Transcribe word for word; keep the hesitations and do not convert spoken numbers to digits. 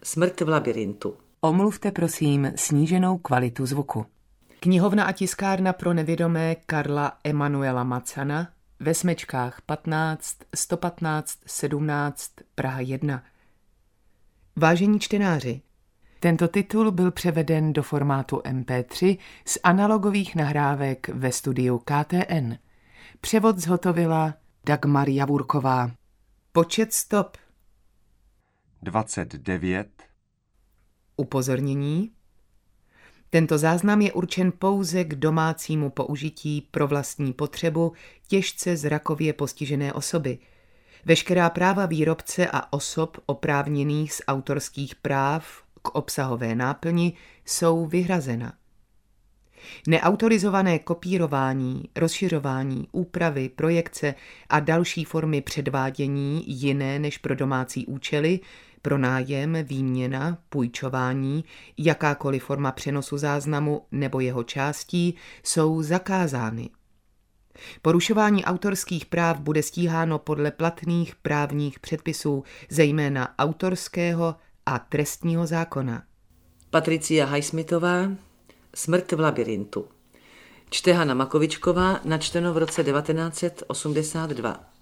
Smrt v labirintu. Omluvte prosím sníženou kvalitu zvuku. Knihovna a tiskárna pro nevědomé Karla Emanuela Macana ve Smečkách patnáct, sto patnáct, sedmnáct, Praha jedna. Vážení čtenáři, tento titul byl převeden do formátu em pé tři z analogových nahrávek ve studiu K T N. Převod zhotovila Dagmar Javurková. Počet stop dvacet devět. Upozornění. Tento záznam je určen pouze k domácímu použití pro vlastní potřebu těžce zrakově postižené osoby. Veškerá práva výrobce a osob oprávněných z autorských práv k obsahové náplni jsou vyhrazena. Neautorizované kopírování, rozšiřování, úpravy, projekce a další formy předvádění jiné než pro domácí účely, pronájem, výměna, půjčování, jakákoliv forma přenosu záznamu nebo jeho částí jsou zakázány. Porušování autorských práv bude stíháno podle platných právních předpisů, zejména autorského a trestního zákona. Patricia Highsmithová, Smrt v labirintu. Čte Hana Makovičková, načteno v roce devatenáct set osmdesát dva.